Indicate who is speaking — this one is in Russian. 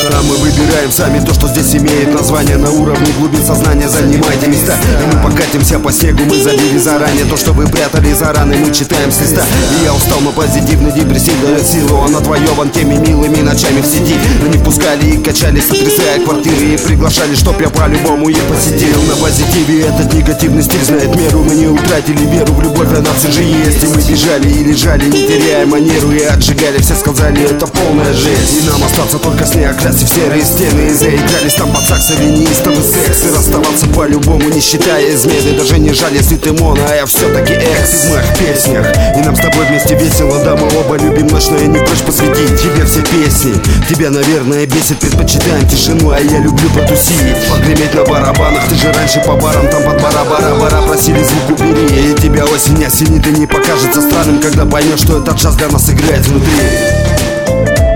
Speaker 1: Там мы выбираем сами то, что здесь имеет название. На уровне глубин сознания занимайте места. И мы покатимся по снегу, мы забили заранее то, что вы прятали за раны, мы читаем с листа. И я устал, но позитивный депрессив дает силу. Он отвоеван теми милыми ночами в сети. Но не пускали и качали, сотрясая квартиры. И приглашали, чтоб я по-любому их посетил. На позитиве этот негативный стиль знает меру. Мы не утратили веру в любовь, она все же есть. И мы бежали и лежали, не теряя манеру. И отжигали, все сказали, это полная жесть. И нам остаться только с ней, окрасив серые стены. И заигрались там под саксовый неистовый секс. И расставаться по-любому, не считая измены. Даже не жаль, если ты моно, а я все-таки экс. В моих песнях, и нам с тобой вместе весело. Да, мы оба любим ночь, но я не прочь посвятить тебе все песни. Тебя, наверное, бесит, предпочитаем тишину, а я люблю потусить, погреметь на барабанах. Ты же раньше по барам, там под бара-бара-бара просили звук убери. И тебя осень осенит, и не покажется странным, когда поймешь, что этот джаз для нас играет внутри.